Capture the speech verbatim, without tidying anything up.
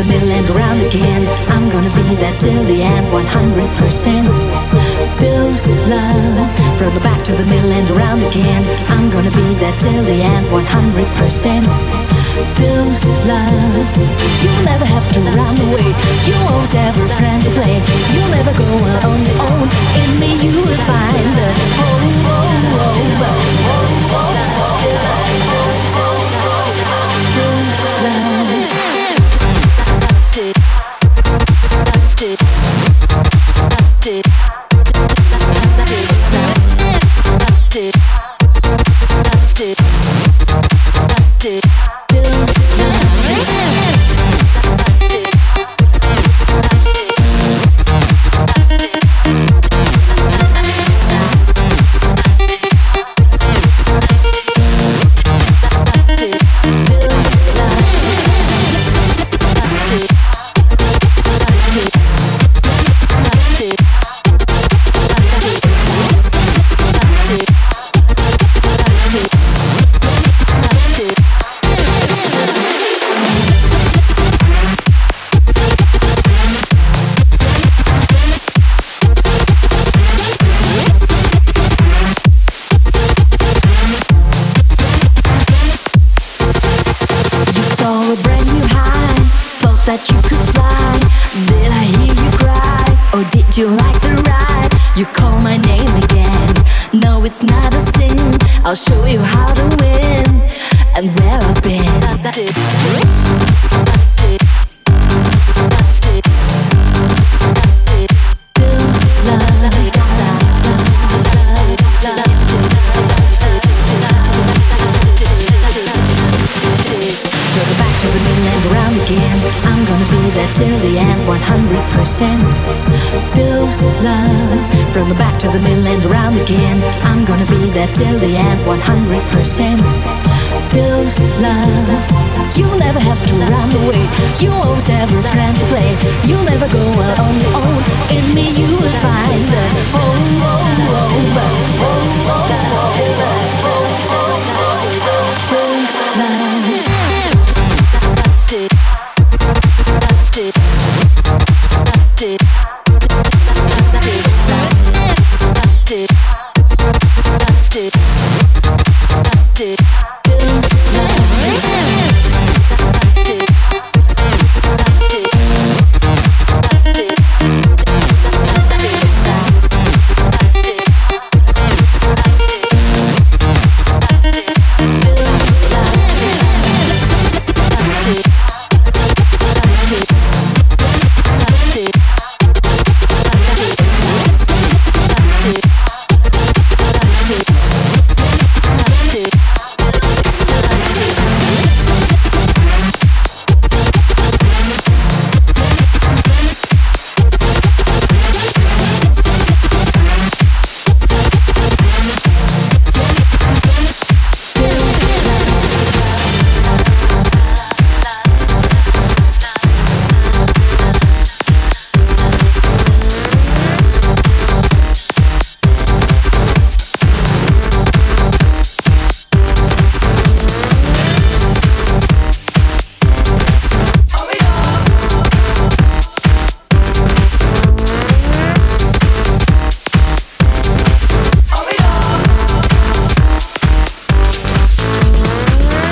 the middle and around again. I'm gonna be there till the end, one hundred percent. Build love from the back to the middle and around again. I'm gonna be there till the end, one hundred percent. Build love. You'll never have to run away. You always have a friend to play. You'll never go out on your own. In me you will find the home. Oh, oh, oh, oh, oh, you like the ride? You call my name again. No, it's not a sin. I'll show you how to win and where I've been. Back to the middle and around again. I'm gonna be there till the end, one hundred percent. Build love from the back to the middle and around again. I'm gonna be there till the end, one hundred percent. Build love. You'll never have to run away. You always have a friend to play. You'll never go out on your own. In me you will find the home. Oh, oh, oh, oh, oh, oh, build love. Did did did did did did